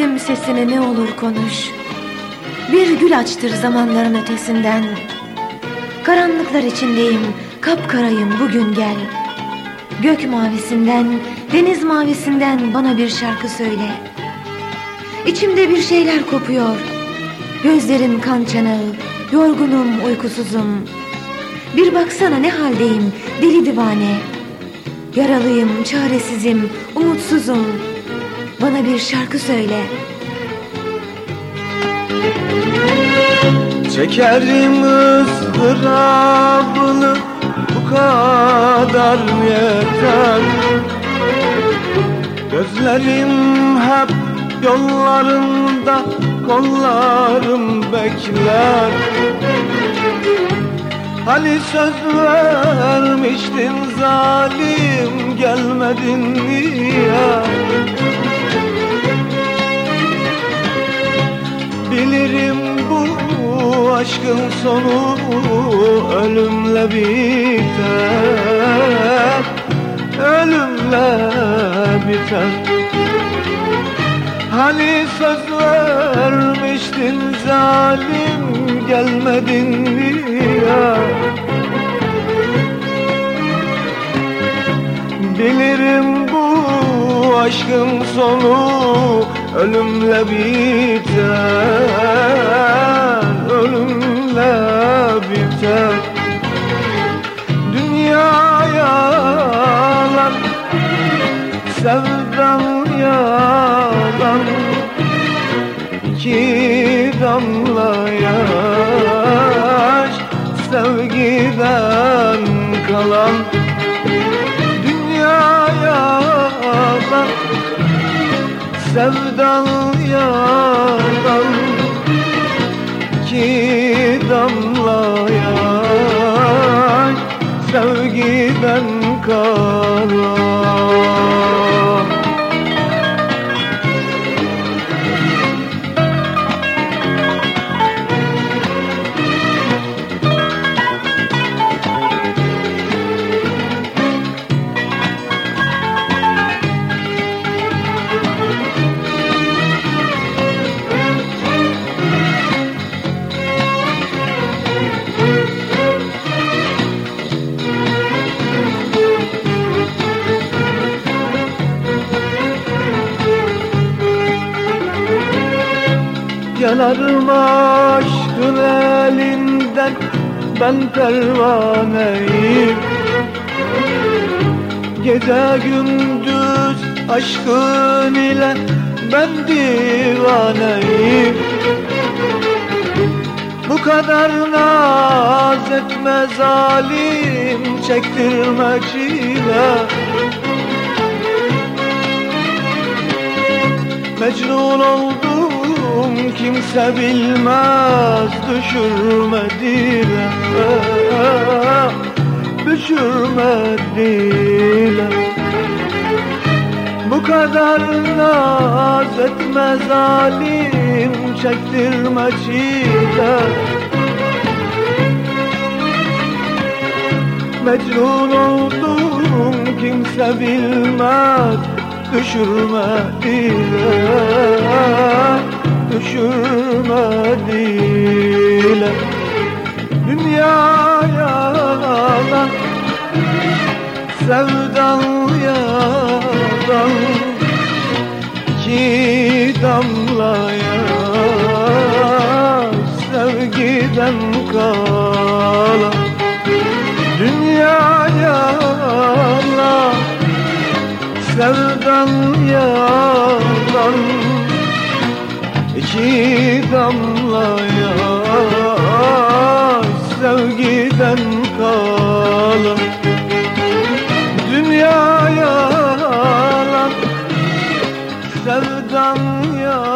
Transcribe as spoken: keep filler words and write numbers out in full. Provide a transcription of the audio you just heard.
Duysam sesini ne olur konuş. Bir gül açtır zamanların ötesinden. Karanlıklar içindeyim, kapkarayım, bugün gel. Gök mavisinden, deniz mavisinden bana bir şarkı söyle. İçimde bir şeyler kopuyor. Gözlerim kan çanağı, yorgunum, uykusuzum. Bir baksana ne haldeyim, deli divane. Yaralıyım, çaresizim, umutsuzum. Bana bir şarkı söyle. Çekerim ızdırabını, bu kadar yeter. Gözlerim hep yollarında, kollarım bekler. Hani söz vermiştin zalim, gelmedin niye? Bilirim bu aşkın sonu ölümle biter, ölümle biter. Hani söz vermiştin zalim, gelmedin niye? Bilirim bu aşkın sonu ölümle biter, ölümle biter. Dünya yalan, sevdam yalan. İki damla yaş sevgiden kalan. Dünya yalan, sevdan yalan. İki damla yaş sevgiden kalan. Yanarım aşkın elinden, ben pervaneyim. Gece gündüz aşkın ile ben divaneyim. Bu kadar naz etme zalim, çektirme çile. Mecnun oldum, kimse bilmez, düşürme dile, düşürme dile. Bu kadar naz etme zalim, çektirme çile. Mecnun oldum, kimse bilmez, düşürme dile, düşürme dile. Dünya yalan, sevdan yalan. İki damla yaş sevgiden kalan. Dünya yalan, sevdan yalan. İki damla yaş sevgiden kalan. Dünya yalan, sevdan yalan.